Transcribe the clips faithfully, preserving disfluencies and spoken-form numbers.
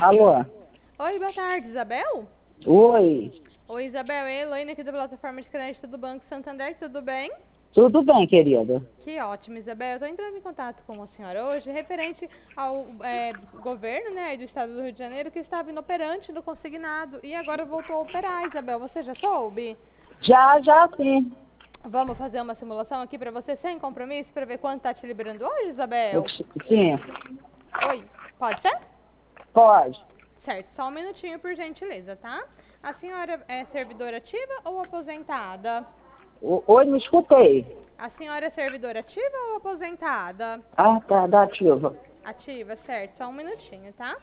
Alô? Oi, boa tarde, Isabel? Oi. Oi, Isabel, é a Elaine aqui da plataforma de crédito do Banco Santander, tudo bem? Tudo bem, querida? Que ótimo, Isabel. Eu estou entrando em contato com a senhora hoje referente ao é, governo, né, do estado do Rio de Janeiro, que estava inoperante no consignado e agora voltou a operar, Isabel. Você já soube? Já, já sim. Vamos fazer uma simulação aqui para você sem compromisso para ver quanto está te liberando hoje, Eu- Isabel? Sim, Oi, pode ser? pode. Certo, só um minutinho por gentileza, tá? A senhora é servidora ativa ou aposentada? O- Oi, me escutei. A senhora é servidora ativa ou aposentada? Ah, tá, da ativa. Ativa, certo, só um minutinho, tá?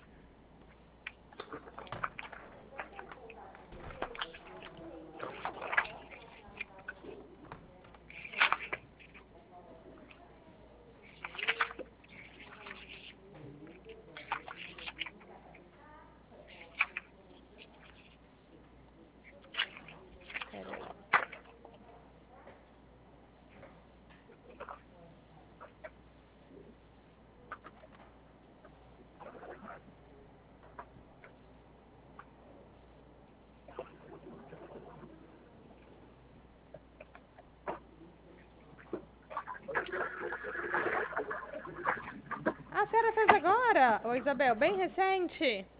Peraí. A senhora fez agora, ô Isabel, bem recente.